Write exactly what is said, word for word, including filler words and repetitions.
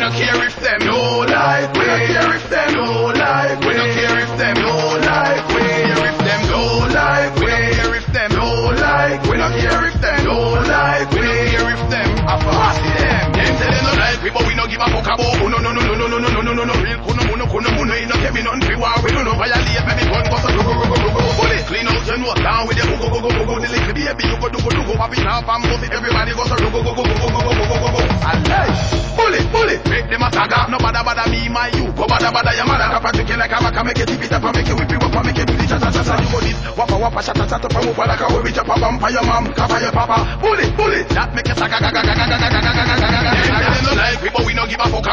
no care if them no like we. We no care if them no like we. We no care if them no like we. If them no like we. We no care if them no like we. We no care if them no like we. We no care if them a pass them. Them say they no like we, but we no give a fuck about. Oh no no no no no no no no no no no. Real kuno muno kuno muno. Ain't no Kevin on free war. We don't know violate. Maybe gun go so go go go go go. Bullet clean out your nose down with the go go go go go go. The little baby you go do go do go. Pop it up and move it. Everybody go so go go go go go go go go go go. Allah. Bullet bullet. Make them a saga. No bada bada me my you. Go bada bada your mother. Kapa to kill like a maka. Make it tip it up and make it whip it up and make it do the cha cha cha cha. You go this. Wapa wapa cha cha cha cha. Pamu pada ka we cha papa pa your mom. Kapa your papa. Bullet bullet. That make it saga ga ga ga ga ga ga ga ga ga ga. They no like we but we no give a fuck.